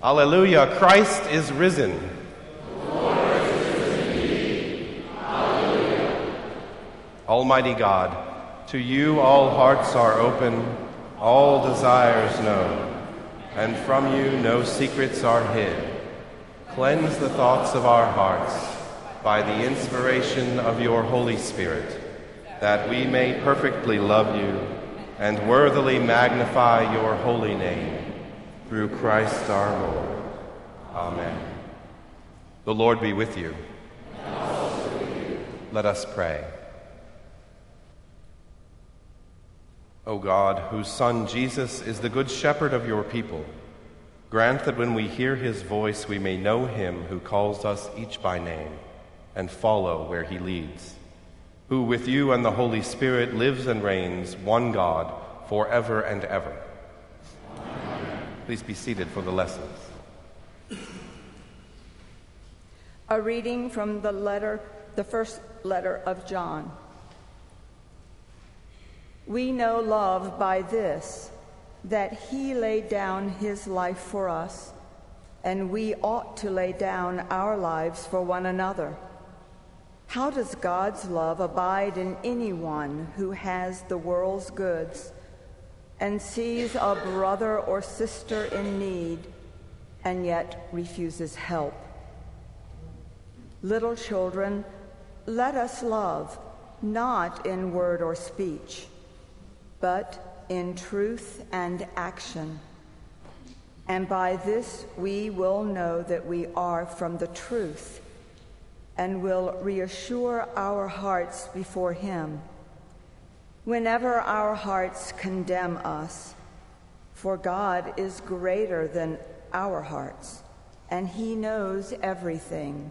Alleluia, Christ is risen. The Lord is risen indeed. Alleluia. Almighty God, to you all hearts are open, all desires known, and from you no secrets are hid. Cleanse the thoughts of our hearts by the inspiration of your Holy Spirit, that we may perfectly love you and worthily magnify your holy name. Through Christ our Lord. Amen. The Lord be with you. And also with you. Let us pray. O God, whose Son Jesus is the good shepherd of your people, grant that when we hear his voice we may know him who calls us each by name and follow where he leads, who with you and the Holy Spirit lives and reigns, one God, forever and ever. Please be seated for the lessons. A reading from the first letter of John. We know love by this, that he laid down his life for us, and we ought to lay down our lives for one another. How does God's love abide in anyone who has the world's goods and sees a brother or sister in need, and yet refuses help? Little children, let us love, not in word or speech, but in truth and action. And by this we will know that we are from the truth, and will reassure our hearts before him whenever our hearts condemn us, for God is greater than our hearts, and he knows everything.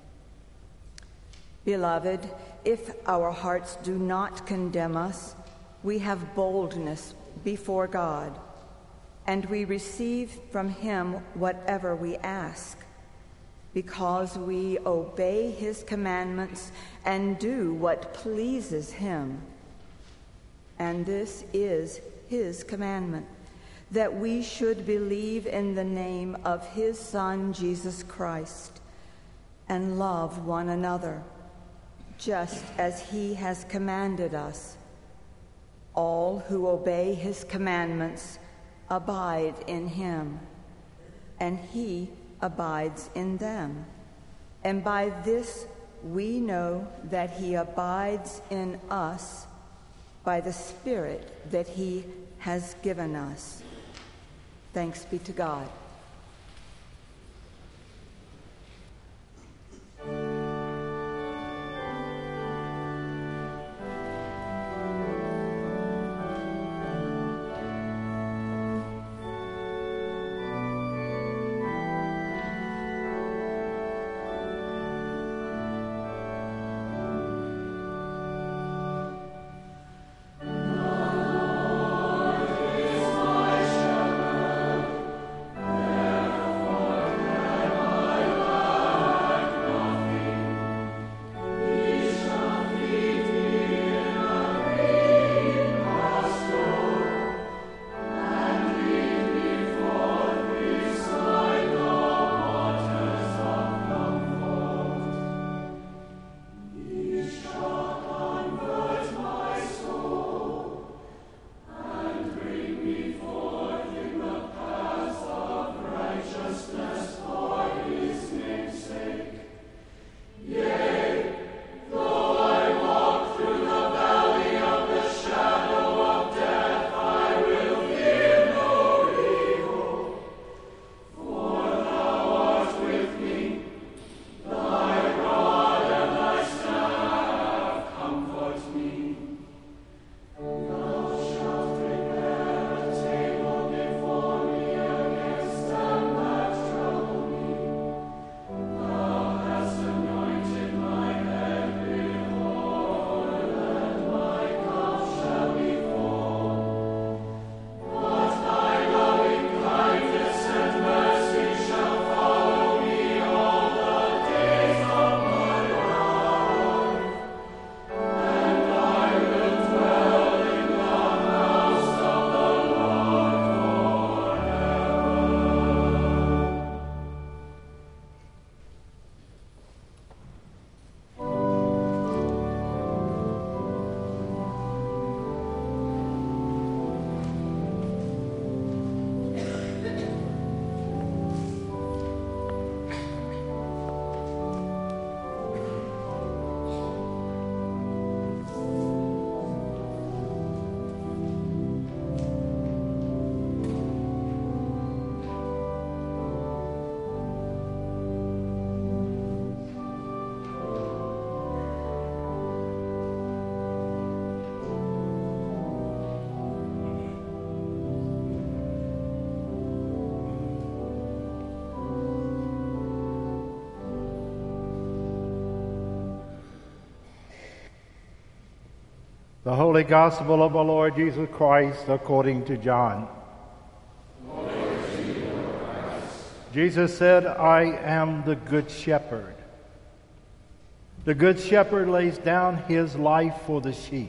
Beloved, if our hearts do not condemn us, we have boldness before God, and we receive from him whatever we ask, because we obey his commandments and do what pleases him. And this is his commandment, that we should believe in the name of his Son, Jesus Christ, and love one another, just as he has commanded us. All who obey his commandments abide in him, and he abides in them. And by this we know that he abides in us, by the Spirit that he has given us. Thanks be to God. The Holy Gospel of our Lord Jesus Christ according to John. Glory to you, Lord Christ. Jesus said, I am the good shepherd. The good shepherd lays down his life for the sheep.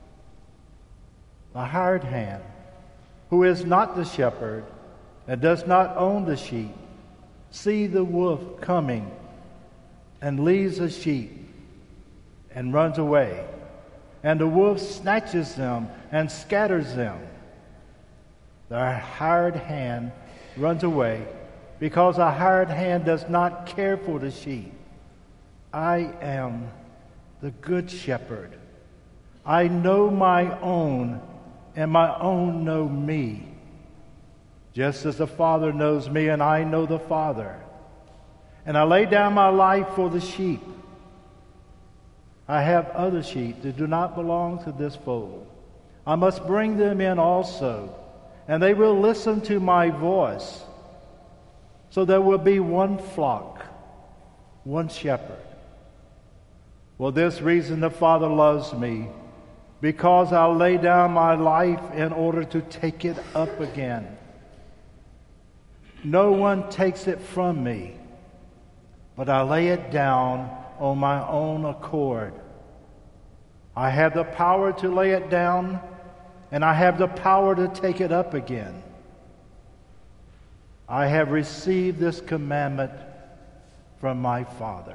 The hired hand, who is not the shepherd and does not own the sheep, see the wolf coming and leaves the sheep and runs away. And the wolf snatches them and scatters them. The hired hand runs away because a hired hand does not care for the sheep. I am the good shepherd. I know my own, and my own know me, just as the Father knows me, and I know the Father. And I lay down my life for the sheep. I have other sheep that do not belong to this fold. I must bring them in also, and they will listen to my voice. So there will be one flock, one shepherd. For this reason the Father loves me, because I lay down my life in order to take it up again. No one takes it from me, but I lay it down on my own accord. I have the power to lay it down, and I have the power to take it up again. I have received this commandment from my Father.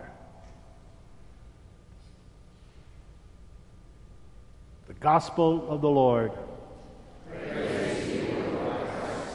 The Gospel of the Lord. Praise to you, Lord Christ.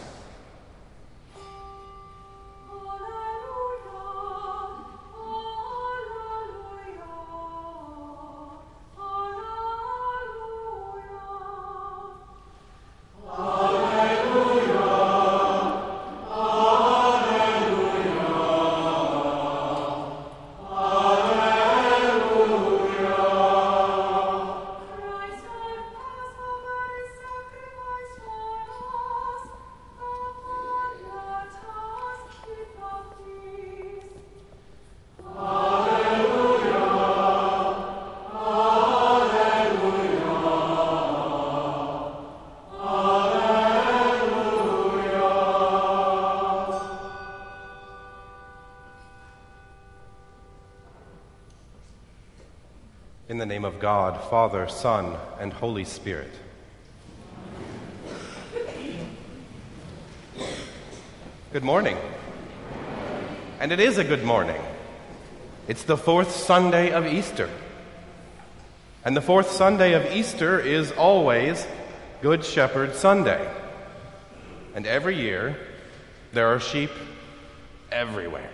In the name of God, Father, Son, and Holy Spirit. Good morning. And it is a good morning. It's the fourth Sunday of Easter. And the fourth Sunday of Easter is always Good Shepherd Sunday. And every year, there are sheep everywhere.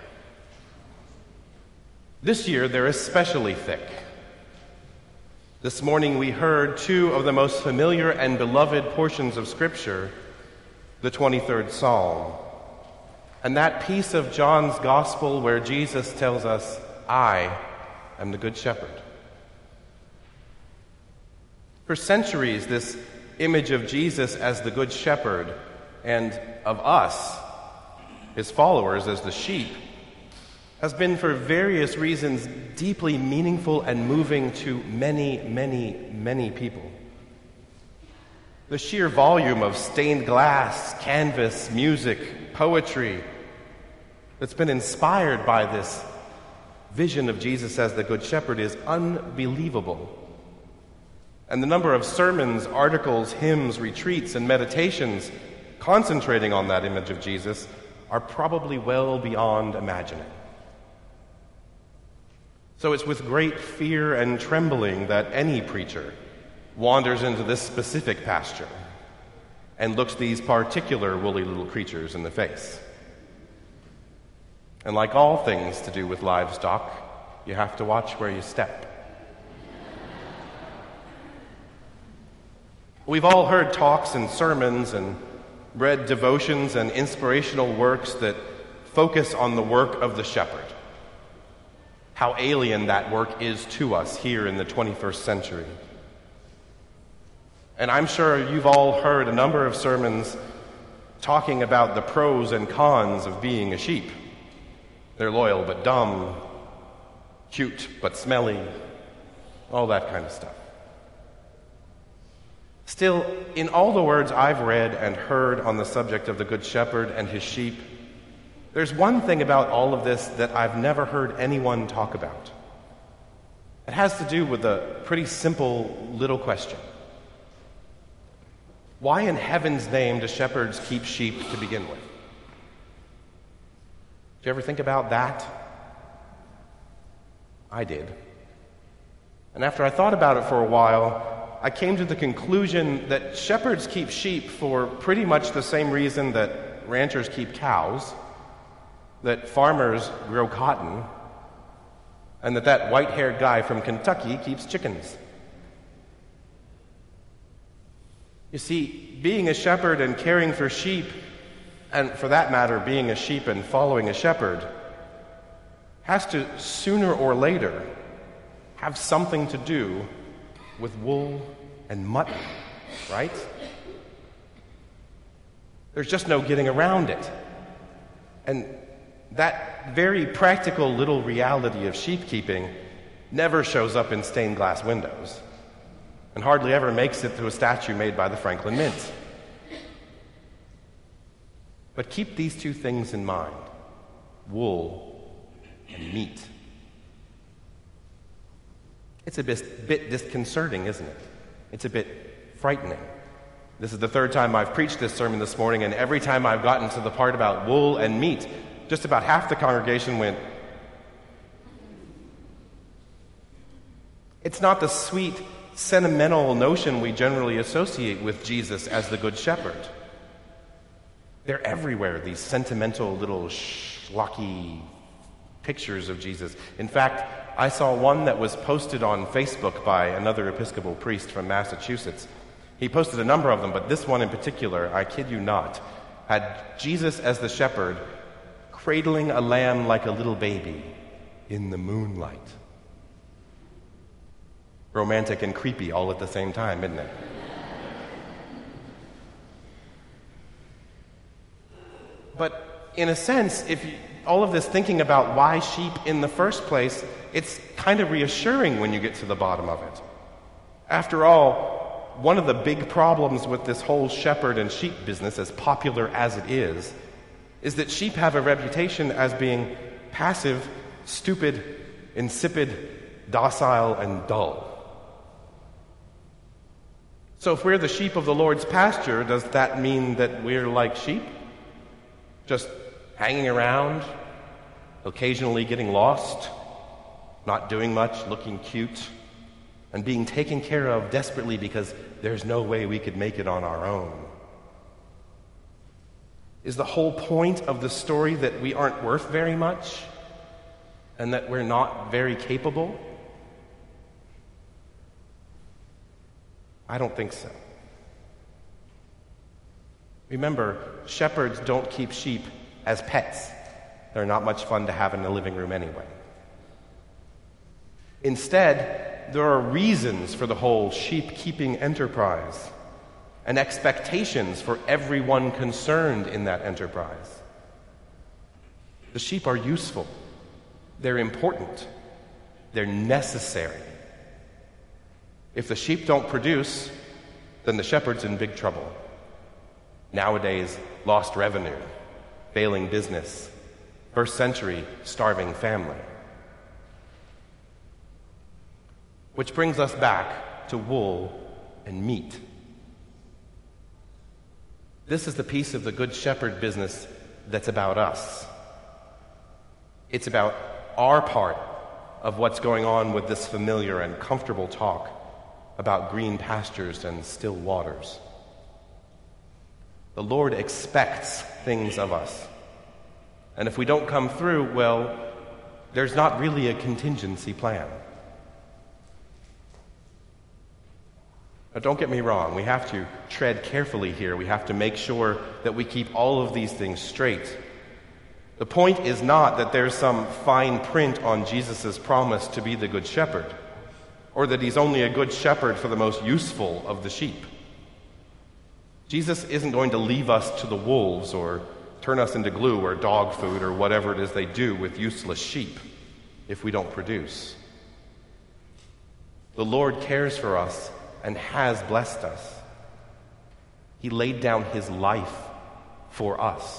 This year, they're especially thick. This morning we heard two of the most familiar and beloved portions of Scripture, the 23rd Psalm, and that piece of John's Gospel where Jesus tells us, I am the Good Shepherd. For centuries, this image of Jesus as the Good Shepherd and of us, his followers, as the sheep, has been for various reasons deeply meaningful and moving to many, many, many people. The sheer volume of stained glass, canvas, music, poetry that's been inspired by this vision of Jesus as the Good Shepherd is unbelievable. And the number of sermons, articles, hymns, retreats, and meditations concentrating on that image of Jesus are probably well beyond imagining. So it's with great fear and trembling that any preacher wanders into this specific pasture and looks these particular woolly little creatures in the face. And like all things to do with livestock, you have to watch where you step. We've all heard talks and sermons and read devotions and inspirational works that focus on the work of the shepherd. How alien that work is to us here in the 21st century. And I'm sure you've all heard a number of sermons talking about the pros and cons of being a sheep. They're loyal but dumb, cute but smelly, all that kind of stuff. Still, in all the words I've read and heard on the subject of the Good Shepherd and his sheep, there's one thing about all of this that I've never heard anyone talk about. It has to do with a pretty simple little question. Why in heaven's name do shepherds keep sheep to begin with? Did you ever think about that? I did. And after I thought about it for a while, I came to the conclusion that shepherds keep sheep for pretty much the same reason that ranchers keep cows, that farmers grow cotton, and that white-haired guy from Kentucky keeps chickens. You see, being a shepherd and caring for sheep, and for that matter, being a sheep and following a shepherd, has to sooner or later have something to do with wool and mutton, right? There's just no getting around it. And that very practical little reality of sheep keeping never shows up in stained glass windows and hardly ever makes it to a statue made by the Franklin Mint. But keep these two things in mind: wool and meat. It's a bit disconcerting, isn't it? It's a bit frightening. This is the third time I've preached this sermon this morning, and every time I've gotten to the part about wool and meat, just about half the congregation went, it's not the sweet, sentimental notion we generally associate with Jesus as the Good Shepherd. They're everywhere, these sentimental little schlocky pictures of Jesus. In fact, I saw one that was posted on Facebook by another Episcopal priest from Massachusetts. He posted a number of them, but this one in particular, I kid you not, had Jesus as the shepherd cradling a lamb like a little baby in the moonlight. Romantic and creepy all at the same time, isn't it? But in a sense, all of this thinking about why sheep in the first place, it's kind of reassuring when you get to the bottom of it. After all, one of the big problems with this whole shepherd and sheep business, as popular as it is that sheep have a reputation as being passive, stupid, insipid, docile, and dull. So if we're the sheep of the Lord's pasture, does that mean that we're like sheep? Just hanging around, occasionally getting lost, not doing much, looking cute, and being taken care of desperately because there's no way we could make it on our own? Is the whole point of the story that we aren't worth very much and that we're not very capable? I don't think so. Remember, shepherds don't keep sheep as pets. They're not much fun to have in the living room anyway. Instead, there are reasons for the whole sheep-keeping enterprise and expectations for everyone concerned in that enterprise. The sheep are useful. They're important. They're necessary. If the sheep don't produce, then the shepherd's in big trouble. Nowadays, lost revenue, failing business, first century starving family. Which brings us back to wool and meat. This is the piece of the Good Shepherd business that's about us. It's about our part of what's going on with this familiar and comfortable talk about green pastures and still waters. The Lord expects things of us. And if we don't come through, well, there's not really a contingency plan. Now, don't get me wrong, we have to tread carefully here. We have to make sure that we keep all of these things straight. The point is not that there's some fine print on Jesus' promise to be the Good Shepherd, or that he's only a good shepherd for the most useful of the sheep. Jesus isn't going to leave us to the wolves or turn us into glue or dog food or whatever it is they do with useless sheep if we don't produce. The Lord cares for us and has blessed us. He laid down his life for us.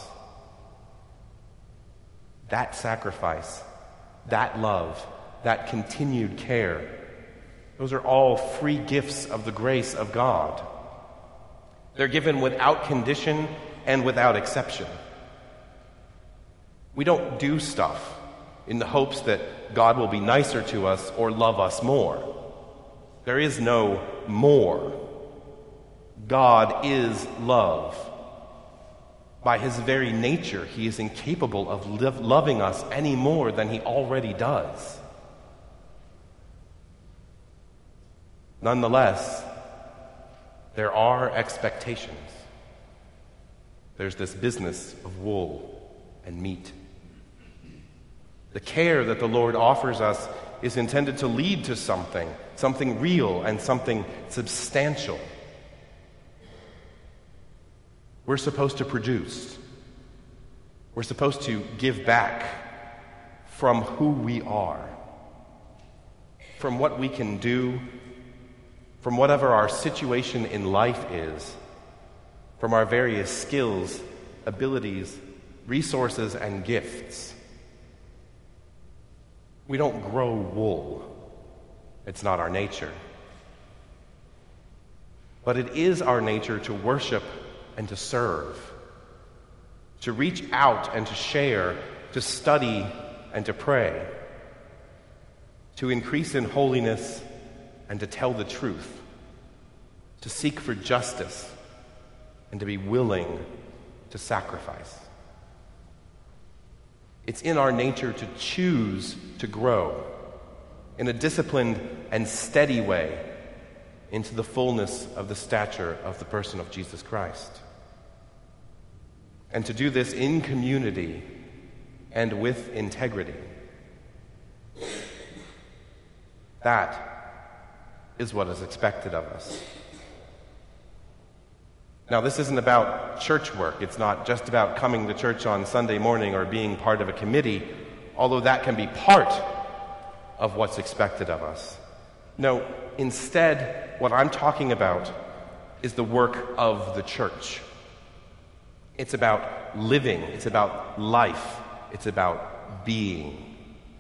That sacrifice, that love, that continued care, those are all free gifts of the grace of God. They're given without condition and without exception. We don't do stuff in the hopes that God will be nicer to us or love us more. There is no more. God is love. By his very nature, he is incapable of loving us any more than he already does. Nonetheless, there are expectations. There's this business of wool and meat. The care that the Lord offers us is intended to lead to something real and something substantial. We're supposed to produce. We're supposed to give back from who we are, from what we can do, from whatever our situation in life is, from our various skills, abilities, resources, and gifts. We don't grow wool. It's not our nature. But it is our nature to worship and to serve, to reach out and to share, to study and to pray, to increase in holiness and to tell the truth, to seek for justice and to be willing to sacrifice. It's in our nature to choose to grow in a disciplined and steady way into the fullness of the stature of the person of Jesus Christ. And to do this in community and with integrity. That is what is expected of us. Now, this isn't about church work. It's not just about coming to church on Sunday morning or being part of a committee, although that can be part of what's expected of us. No, instead, what I'm talking about is the work of the church. It's about living. It's about life. It's about being.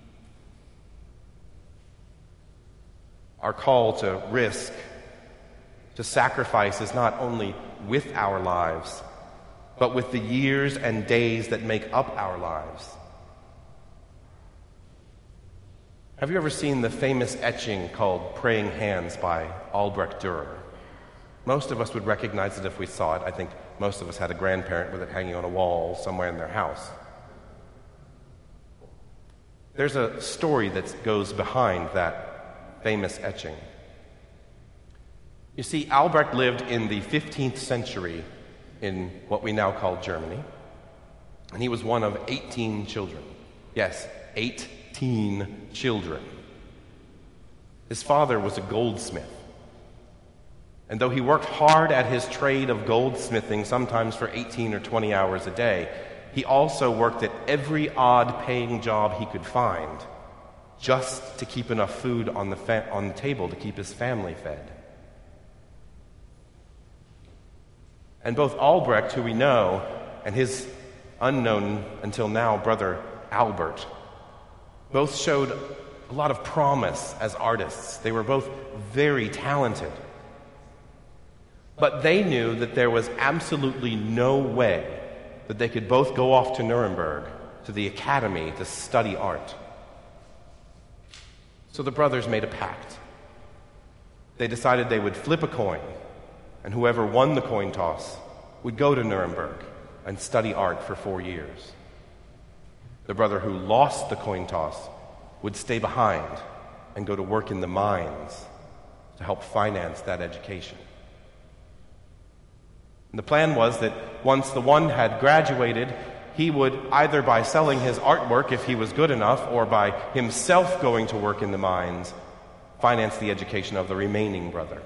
Our call to risk, to sacrifice, is not only with our lives, but with the years and days that make up our lives. Have you ever seen the famous etching called Praying Hands by Albrecht Dürer? Most of us would recognize it if we saw it. I think most of us had a grandparent with it hanging on a wall somewhere in their house. There's a story that goes behind that famous etching. You see, Albrecht lived in the 15th century in what we now call Germany, and he was one of 18 children. Yes, 18 children. His father was a goldsmith, and though he worked hard at his trade of goldsmithing, sometimes for 18 or 20 hours a day, he also worked at every odd-paying job he could find, just to keep enough food on the table to keep his family fed. And both Albrecht, who we know, and his unknown until now brother Albert, both showed a lot of promise as artists. They were both very talented. But they knew that there was absolutely no way that they could both go off to Nuremberg, to the academy, to study art. So the brothers made a pact. They decided they would flip a coin, and whoever won the coin toss would go to Nuremberg and study art for 4 years. The brother who lost the coin toss would stay behind and go to work in the mines to help finance that education. And the plan was that once the one had graduated, he would, either by selling his artwork if he was good enough, or by himself going to work in the mines, finance the education of the remaining brother.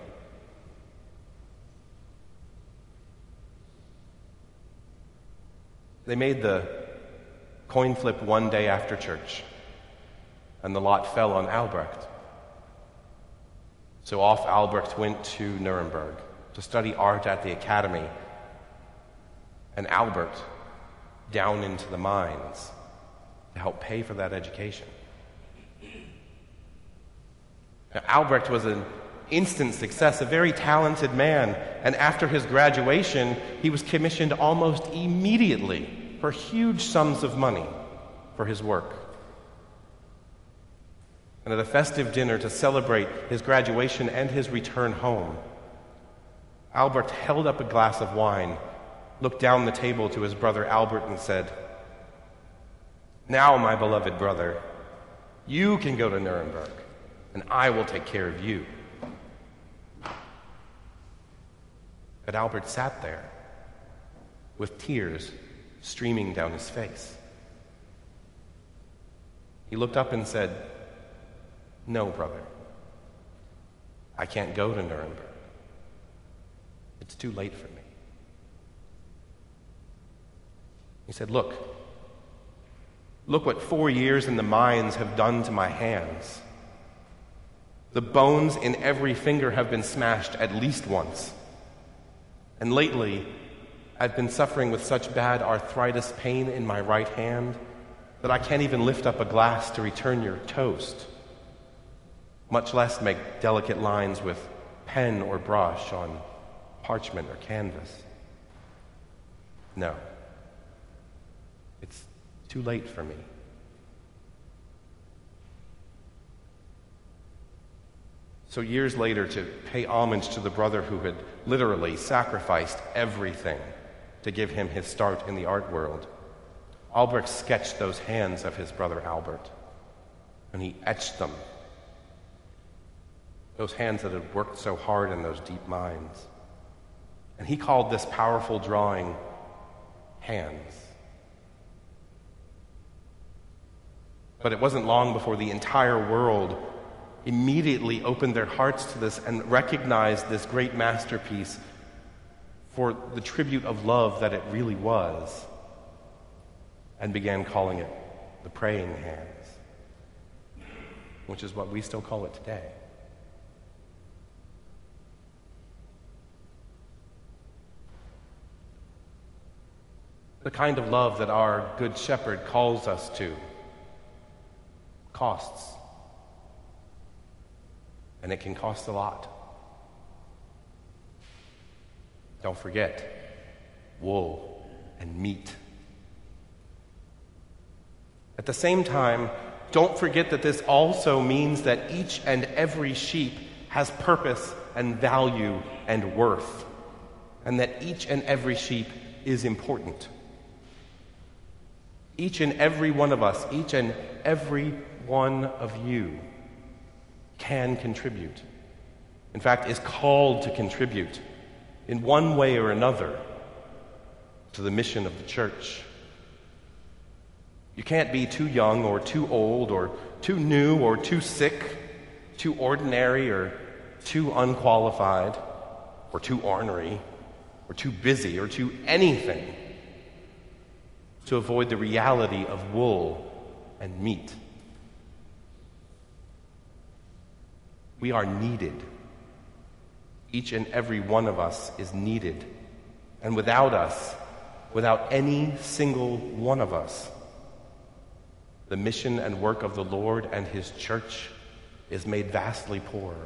They made the coin flip one day after church, and the lot fell on Albrecht. So off Albrecht went to Nuremberg to study art at the academy and Albert down into the mines to help pay for that education. Now, Albrecht was an instant success, a very talented man, and after his graduation, he was commissioned almost immediately for huge sums of money for his work. And at a festive dinner to celebrate his graduation and his return home, Albert held up a glass of wine, looked down the table to his brother Albert and said, "Now, my beloved brother, you can go to Nuremberg, and I will take care of you." But Albert sat there with tears streaming down his face. He looked up and said, "No, brother, I can't go to Nuremberg. It's too late for me." He said, Look what 4 years in the mines have done to my hands. The bones in every finger have been smashed at least once. And lately, I've been suffering with such bad arthritis pain in my right hand that I can't even lift up a glass to return your toast, much less make delicate lines with pen or brush on parchment or canvas. No, it's too late for me. So years later, to pay homage to the brother who had literally sacrificed everything to give him his start in the art world, Albrecht sketched those hands of his brother Albert, and he etched them. Those hands that had worked so hard in those deep mines. And he called this powerful drawing Hands. But it wasn't long before the entire world immediately opened their hearts to this and recognized this great masterpiece for the tribute of love that it really was, and began calling it the Praying Hands, which is what we still call it today. The kind of love that our Good Shepherd calls us to costs. And it can cost a lot. Don't forget, wool and meat. At the same time, don't forget that this also means that each and every sheep has purpose and value and worth, and that each and every sheep is important. Each and every one of us, each and every one of you can contribute. In fact, is called to contribute in one way or another to the mission of the church. You can't be too young or too old or too new or too sick, too ordinary or too unqualified or too ornery or too busy or too anything to avoid the reality of wool and meat. We are needed. Each and every one of us is needed. And without us, without any single one of us, the mission and work of the Lord and His church is made vastly poorer.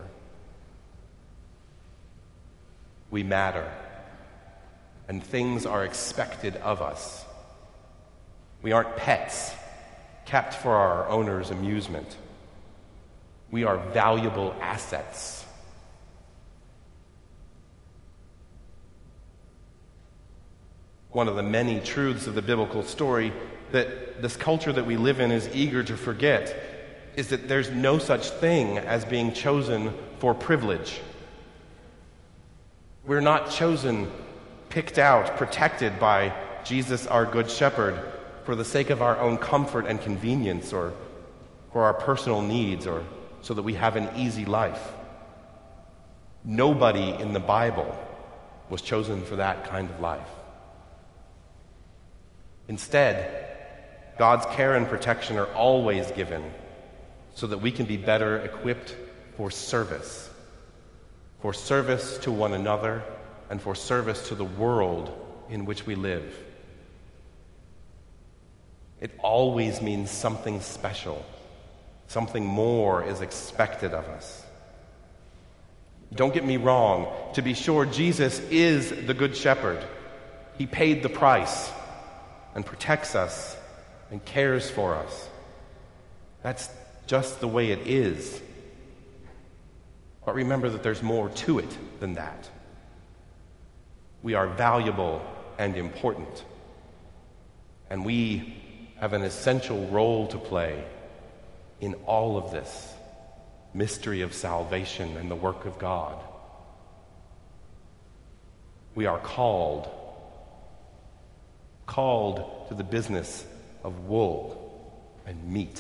We matter, and things are expected of us. We aren't pets kept for our owner's amusement. We are valuable assets. One of the many truths of the biblical story that this culture that we live in is eager to forget is that there's no such thing as being chosen for privilege. We're not chosen, picked out, protected by Jesus, our Good Shepherd, for the sake of our own comfort and convenience, or for our personal needs, or so that we have an easy life. Nobody in the Bible was chosen for that kind of life. Instead, God's care and protection are always given so that we can be better equipped for service to one another and for service to the world in which we live. It always means something special. Something more is expected of us. Don't get me wrong. To be sure, Jesus is the Good Shepherd. He paid the price and protects us and cares for us. That's just the way it is. But remember that there's more to it than that. We are valuable and important. And we have an essential role to play in all of this mystery of salvation and the work of God. We are called to the business of wool and meat.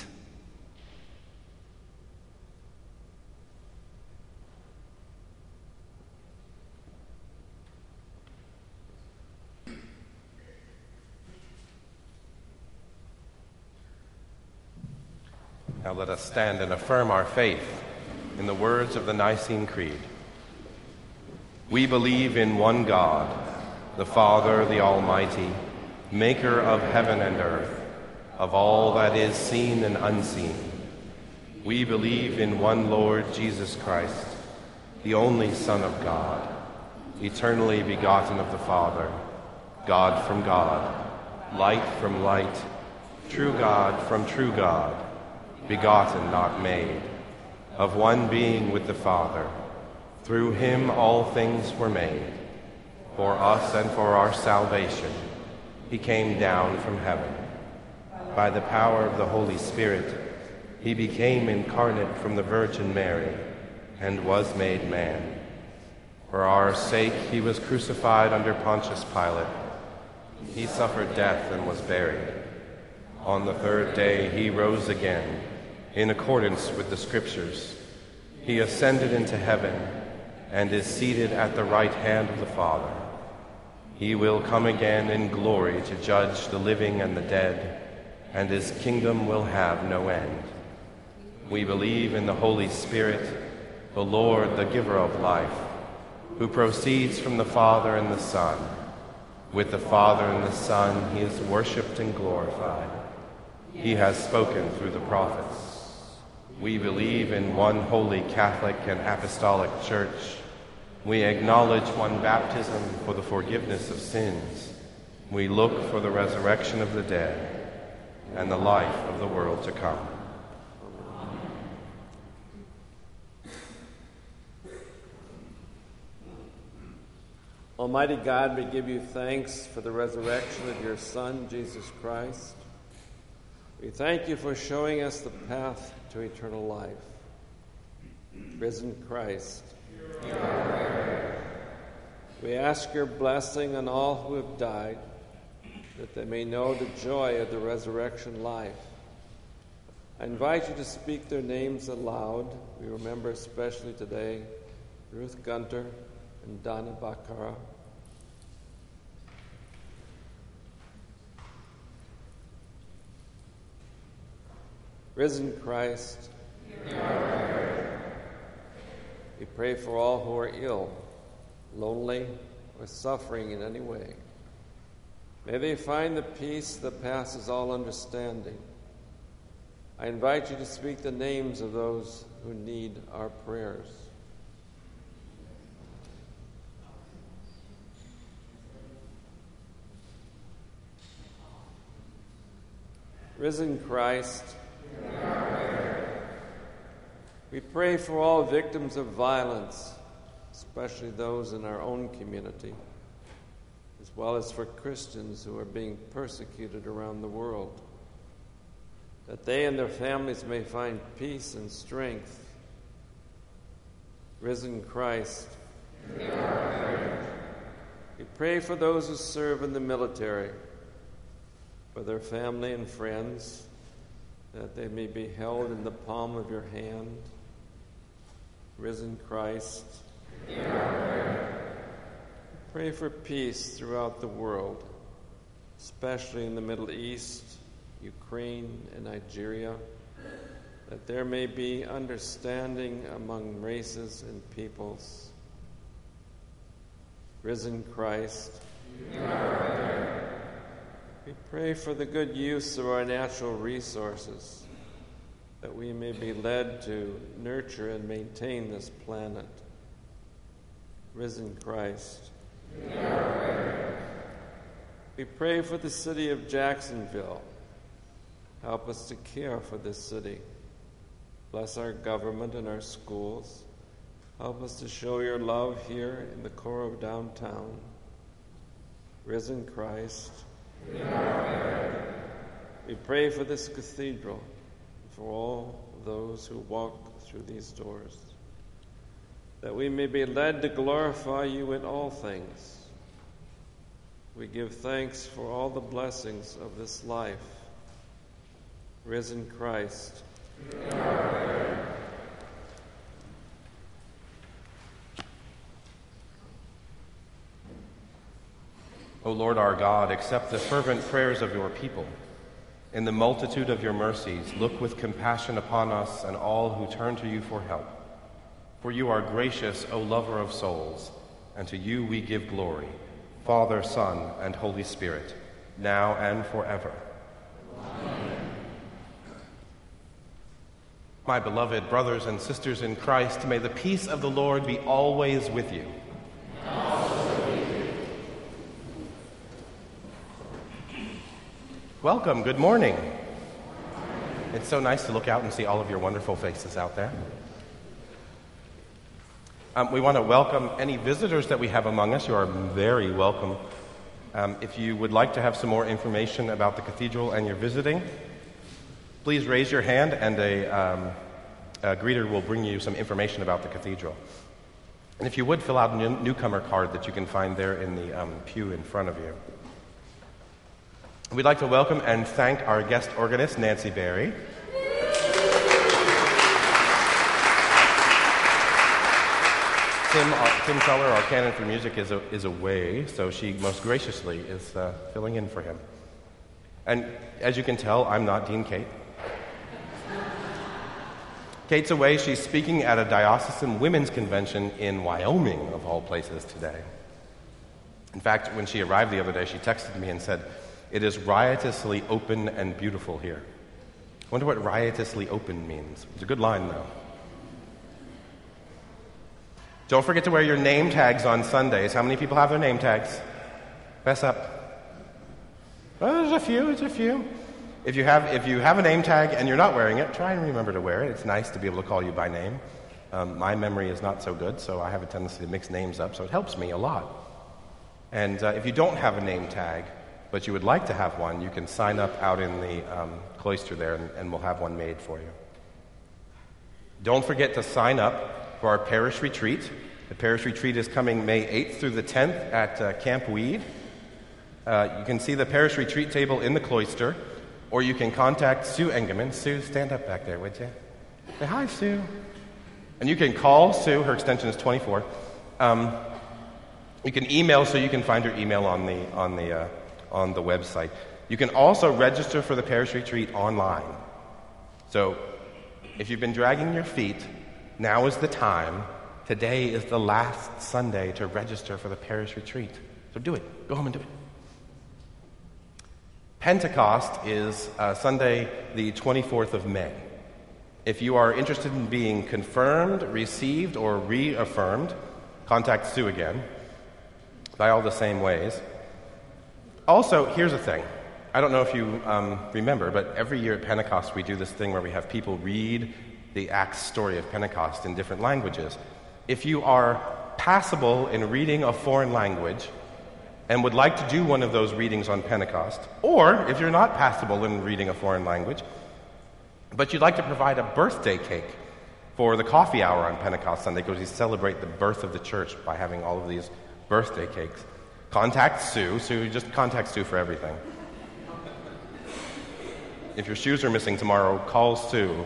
Now let us stand and affirm our faith in the words of the Nicene Creed. We believe in one God, the Father, the Almighty, maker of heaven and earth, of all that is seen and unseen. We believe in one Lord Jesus Christ, the only Son of God, eternally begotten of the Father, God from God, light from light, true God from true God, begotten, not made, of one being with the Father. Through him all things were made. For us and for our salvation, he came down from heaven. By the power of the Holy Spirit, he became incarnate from the Virgin Mary and was made man. For our sake he was crucified under Pontius Pilate. He suffered death and was buried. On the third day he rose again, in accordance with the Scriptures. He ascended into heaven and is seated at the right hand of the Father. He will come again in glory to judge the living and the dead, and his kingdom will have no end. We believe in the Holy Spirit, the Lord, the giver of life, who proceeds from the Father and the Son. With the Father and the Son he is worshipped and glorified. He has spoken through the prophets. We believe in one holy Catholic and Apostolic Church. We acknowledge one baptism for the forgiveness of sins. We look for the resurrection of the dead and the life of the world to come. Almighty God, we give you thanks for the resurrection of your Son, Jesus Christ. We thank you for showing us the path to eternal life. Risen Christ, we ask your blessing on all who have died, that they may know the joy of the resurrection life. I invite you to speak their names aloud. We remember especially today Ruth Gunter and Donna Baccara. Risen Christ, we pray for all who are ill, lonely, or suffering in any way. May they find the peace that passes all understanding. I invite you to speak the names of those who need our prayers. Risen Christ, we pray for all victims of violence, especially those in our own community, as well as for Christians who are being persecuted around the world, that they and their families may find peace and strength. Risen Christ, we pray for those who serve in the military, for their family and friends, that they may be held in the palm of your hand. Risen Christ, pray for peace throughout the world, especially in the Middle East, Ukraine, and Nigeria, that there may be understanding among races and peoples. Risen Christ, pray for the good use of our natural resources, that we may be led to nurture and maintain this planet. Risen Christ. We pray for the city of Jacksonville. Help us to care for this city. Bless our government and our schools. Help us to show your love here in the core of downtown. Risen Christ. We pray for this cathedral, for all those who walk through these doors, that we may be led to glorify you in all things. We give thanks for all the blessings of this life. Risen Christ. O Lord our God, accept the fervent prayers of your people. In the multitude of your mercies, look with compassion upon us and all who turn to you for help. For you are gracious, O lover of souls, and to you we give glory, Father, Son, and Holy Spirit, now and forever. Amen. My beloved brothers and sisters in Christ, may the peace of the Lord be always with you. Welcome, good morning. It's so nice to look out and see all of your wonderful faces out there. We want to welcome any visitors that we have among us. You are very welcome. If you would like to have some more information about the cathedral and you're visiting, please raise your hand and a greeter will bring you some information about the cathedral. And if you would, fill out a newcomer card that you can find there in the pew in front of you. We'd like to welcome and thank our guest organist, Nancy Berry. Tim Feller, our canon for music, is away, so she most graciously is filling in for him. And as you can tell, I'm not Dean Kate. Kate's away. She's speaking at a diocesan women's convention in Wyoming, of all places, today. In fact, when she arrived the other day, she texted me and said, "It is riotously open and beautiful here." I wonder what riotously open means. It's a good line, though. Don't forget to wear your name tags on Sundays. How many people have their name tags? Fess up. Oh, there's a few. If you have a name tag and you're not wearing it, try and remember to wear it. It's nice to be able to call you by name. My memory is not so good, so I have a tendency to mix names up, so it helps me a lot. And if you don't have a name tag, but you would like to have one, you can sign up out in the cloister there, and we'll have one made for you. Don't forget to sign up for our parish retreat. The parish retreat is coming May 8th through the 10th at Camp Weed. You can see the parish retreat table in the cloister, or you can contact Sue Engelman. Sue, stand up back there, would you? Say hi, Sue. And you can call Sue. Her extension is 24. You can email Sue. You can find her email on the website. You can also register for the parish retreat online. So if you've been dragging your feet, now is the time. Today is the last Sunday to register for the parish retreat. So do it. Go home and do it. Pentecost is Sunday, the 24th of May. If you are interested in being confirmed, received, or reaffirmed, contact Sue again by all the same ways. Also, here's the thing. I don't know if you remember, but every year at Pentecost we do this thing where we have people read the Acts story of Pentecost in different languages. If you are passable in reading a foreign language and would like to do one of those readings on Pentecost, or if you're not passable in reading a foreign language, but you'd like to provide a birthday cake for the coffee hour on Pentecost Sunday, because we celebrate the birth of the church by having all of these birthday cakes, contact Sue. Just contact Sue for everything. If your shoes are missing tomorrow, call Sue.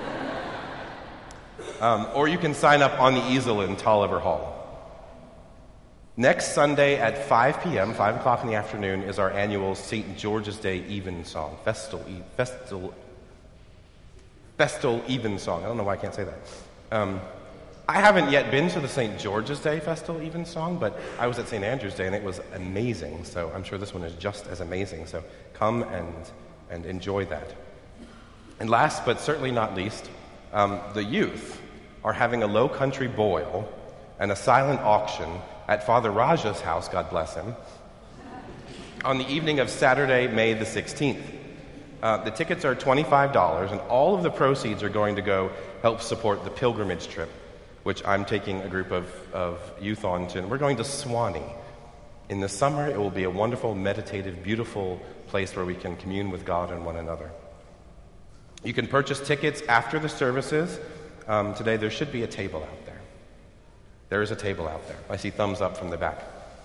Or you can sign up on the easel in Tolliver Hall. Next Sunday at 5 p.m., 5 o'clock in the afternoon, is our annual St. George's Day Evensong, Festal Evensong. I don't know why I can't say that. I haven't yet been to the St. George's Day Festival Evensong, but I was at St. Andrew's Day and it was amazing. So I'm sure this one is just as amazing. So come and enjoy that. And last but certainly not least, the youth are having a low country boil and a silent auction at Father Raja's house, God bless him, on the evening of Saturday, May the 16th. The tickets are $25, and all of the proceeds are going to go help support the pilgrimage trip, which I'm taking a group of youth on to. And we're going to Swanee. In the summer, it will be a wonderful, meditative, beautiful place where we can commune with God and one another. You can purchase tickets after the services. Today, there should be a table out there. There is a table out there. I see thumbs up from the back.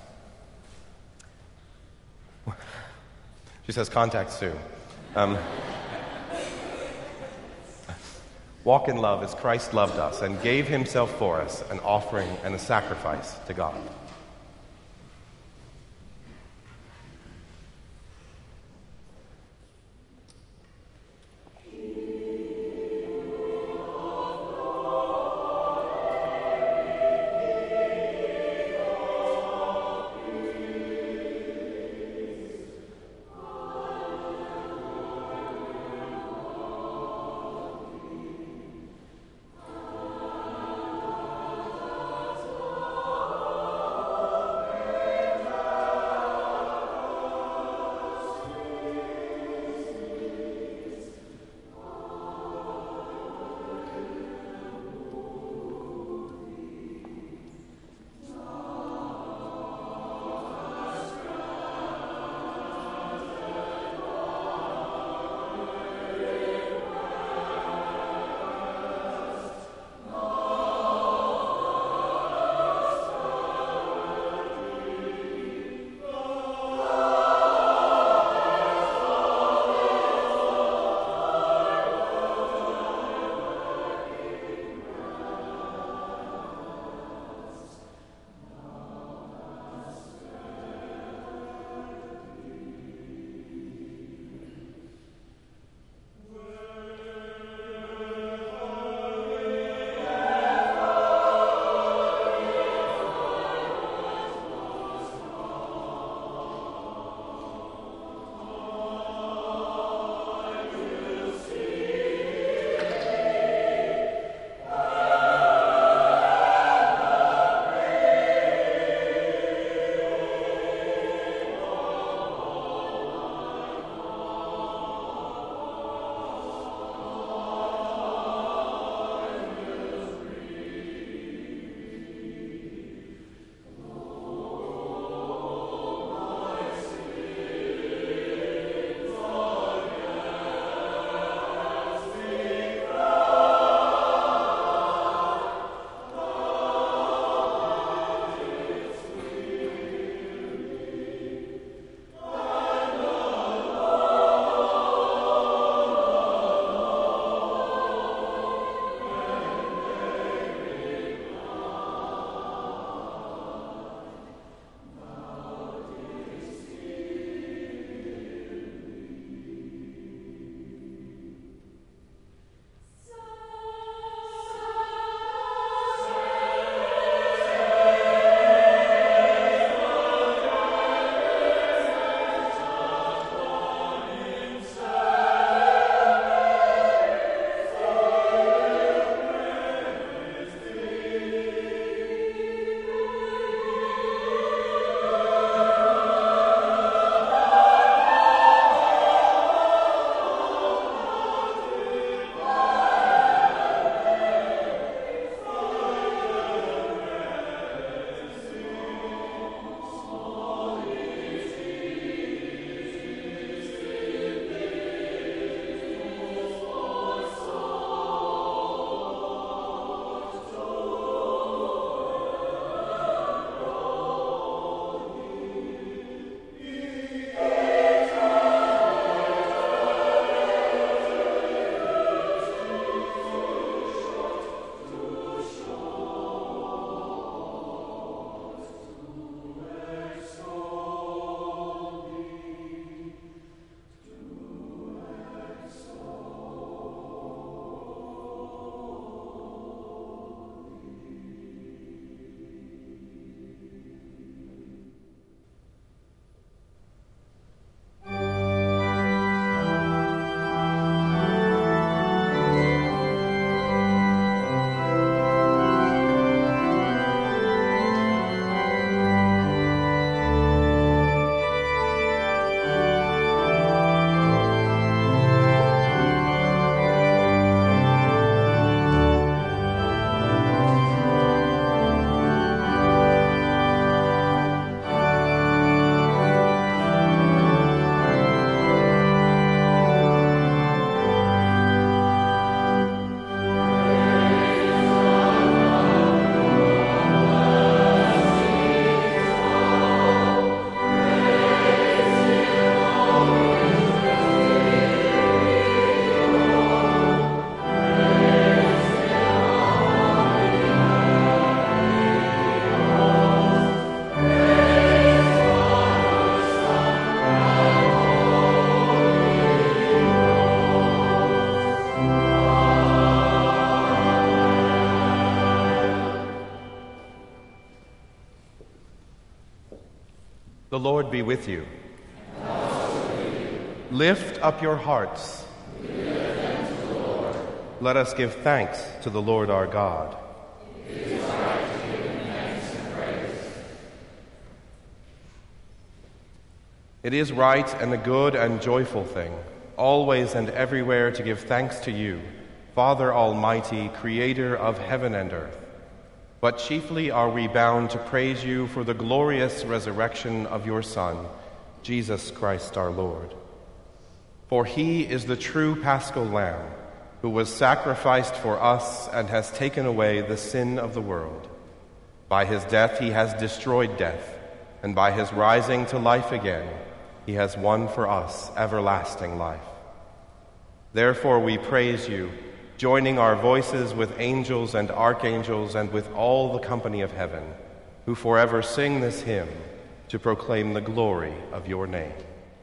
She says, contact Sue. Walk in love as Christ loved us and gave himself for us, an offering and a sacrifice to God. The Lord be with you. And also with you. Lift up your hearts. We lift them to the Lord. Let us give thanks to the Lord our God. It is right to give him thanks and praise. It is right and a good and joyful thing, always and everywhere to give thanks to you, Father Almighty, Creator of heaven and earth. But chiefly are we bound to praise you for the glorious resurrection of your Son, Jesus Christ our Lord. For he is the true Paschal Lamb, who was sacrificed for us and has taken away the sin of the world. By his death he has destroyed death, and by his rising to life again, he has won for us everlasting life. Therefore we praise you, joining our voices with angels and archangels and with all the company of heaven, who forever sing this hymn to proclaim the glory of your name.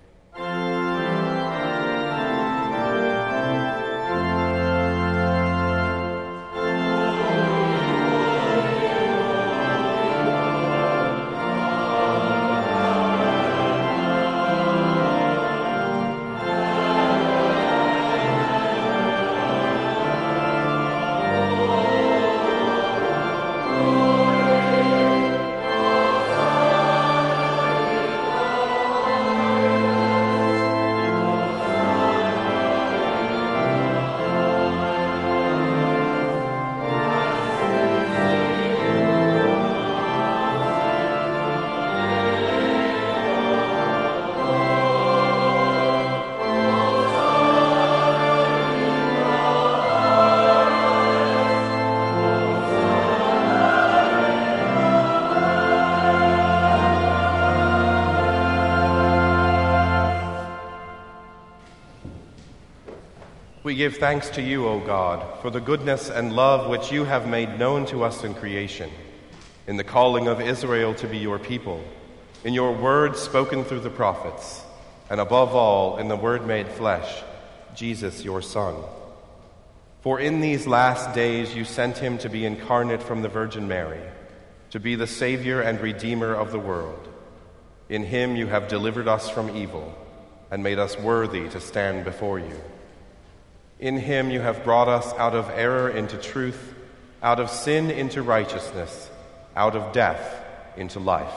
We give thanks to you, O God, for the goodness and love which you have made known to us in creation, in the calling of Israel to be your people, in your word spoken through the prophets, and above all, in the Word made flesh, Jesus your Son. For in these last days you sent him to be incarnate from the Virgin Mary, to be the Savior and Redeemer of the world. In him you have delivered us from evil, and made us worthy to stand before you. In him you have brought us out of error into truth, out of sin into righteousness, out of death into life.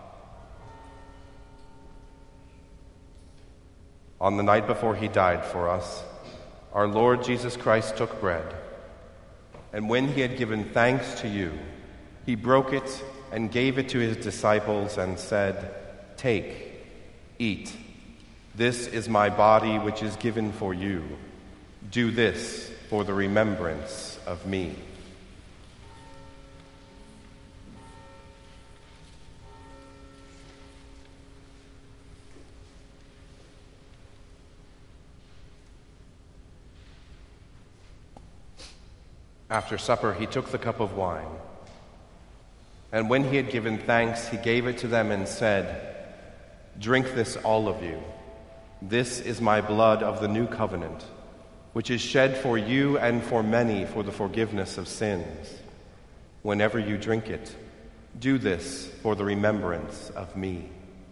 On the night before he died for us, our Lord Jesus Christ took bread, and when he had given thanks to you, he broke it and gave it to his disciples and said, "Take, eat. This is my body which is given for you. Do this for the remembrance of me." After supper, he took the cup of wine, and when he had given thanks, he gave it to them and said, "Drink this, all of you. This is my blood of the new covenant, which is shed for you and for many for the forgiveness of sins. Whenever you drink it, do this for the remembrance of me."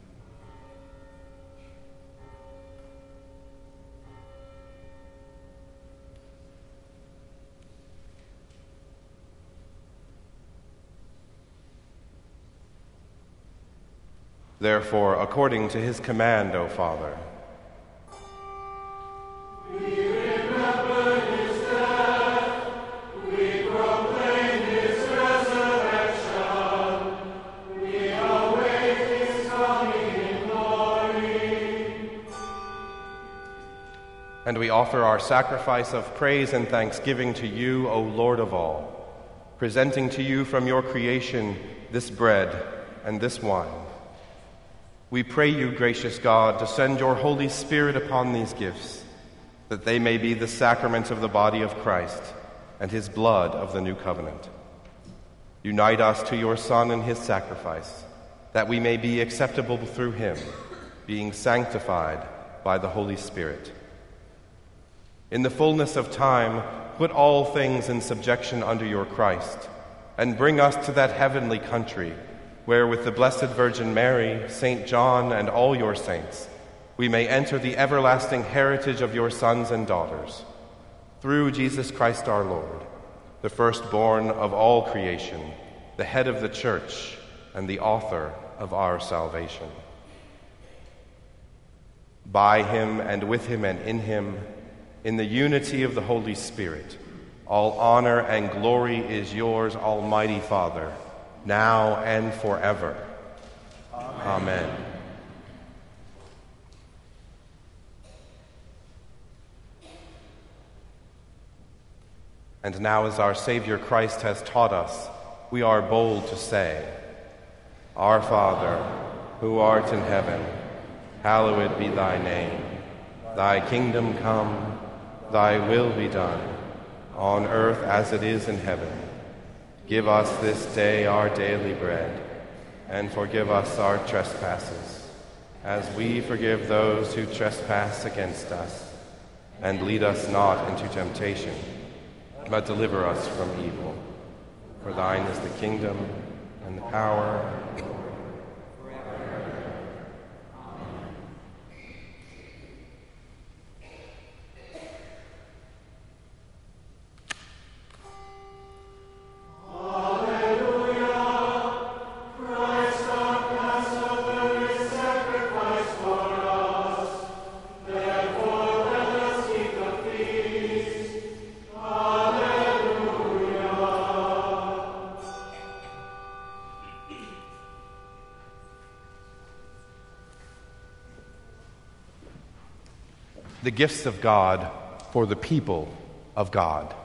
Therefore, according to his command, O Father, and we offer our sacrifice of praise and thanksgiving to you, O Lord of all, presenting to you from your creation this bread and this wine. We pray you, gracious God, to send your Holy Spirit upon these gifts, that they may be the sacraments of the body of Christ and his blood of the new covenant. Unite us to your Son and his sacrifice, that we may be acceptable through him, being sanctified by the Holy Spirit. In the fullness of time, put all things in subjection under your Christ, and bring us to that heavenly country, where with the Blessed Virgin Mary, St. John, and all your saints, we may enter the everlasting heritage of your sons and daughters. Through Jesus Christ our Lord, the firstborn of all creation, the head of the Church, and the author of our salvation. By him and with him and in him, in the unity of the Holy Spirit, all honor and glory is yours, Almighty Father, now and forever. Amen. And now, as our Savior Christ has taught us, we are bold to say, Our Father, who art in heaven, hallowed be thy name. Thy kingdom come, thy will be done, on earth as it is in heaven. Give us this day our daily bread, and forgive us our trespasses, as we forgive those who trespass against us. And lead us not into temptation, but deliver us from evil. For thine is the kingdom, and the power, and the glory, forever. The gifts of God for the people of God.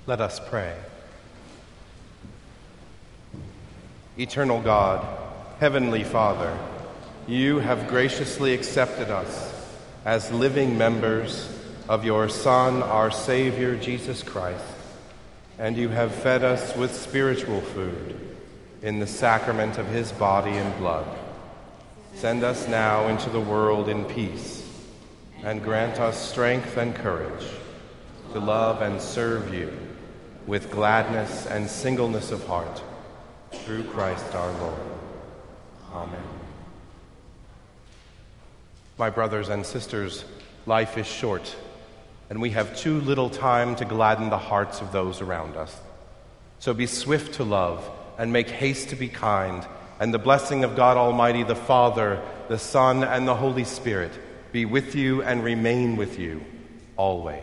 Let us pray. Eternal God, Heavenly Father, you have graciously accepted us as living members of your Son, our Savior, Jesus Christ, and you have fed us with spiritual food in the sacrament of his body and blood. Send us now into the world in peace, and grant us strength and courage to love and serve you with gladness and singleness of heart, through Christ our Lord. Amen. My brothers and sisters, life is short, and we have too little time to gladden the hearts of those around us. So be swift to love and make haste to be kind, and the blessing of God Almighty, the Father, the Son, and the Holy Spirit be with you and remain with you always.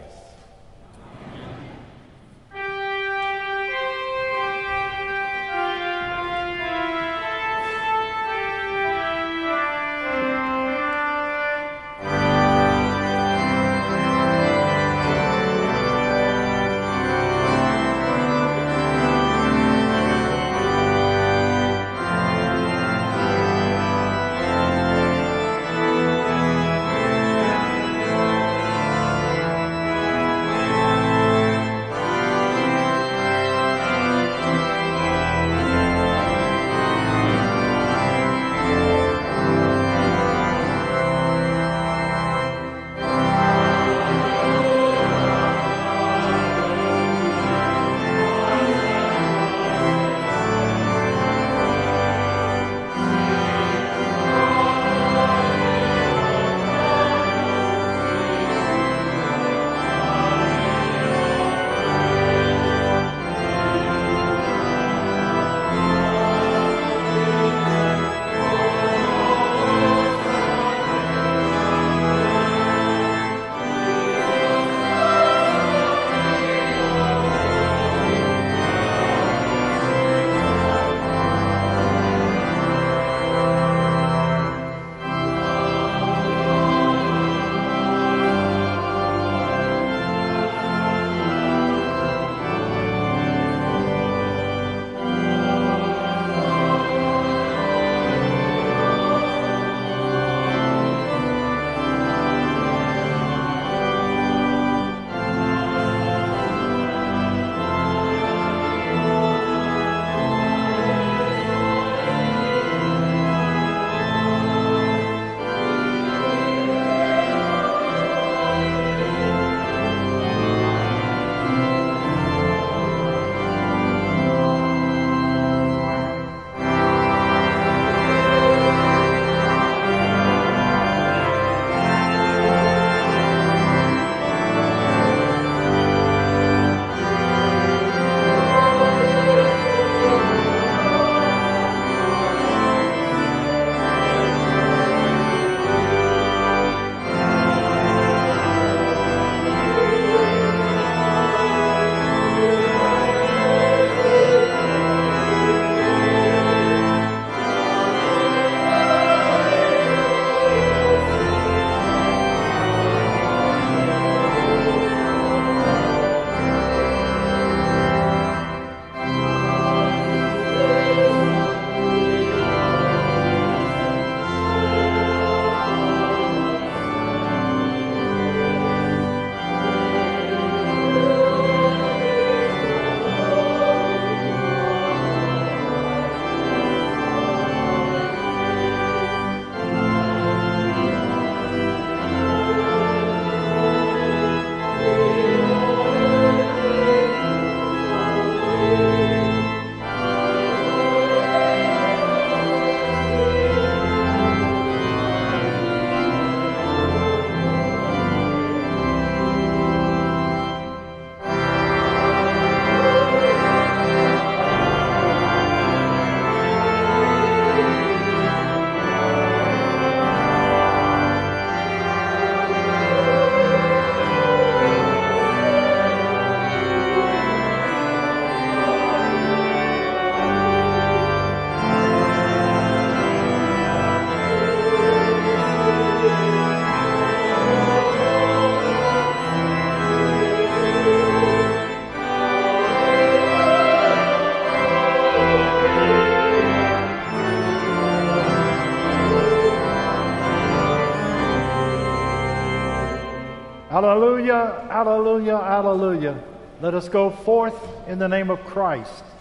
Alleluia, alleluia, alleluia. Let us go forth in the name of Christ.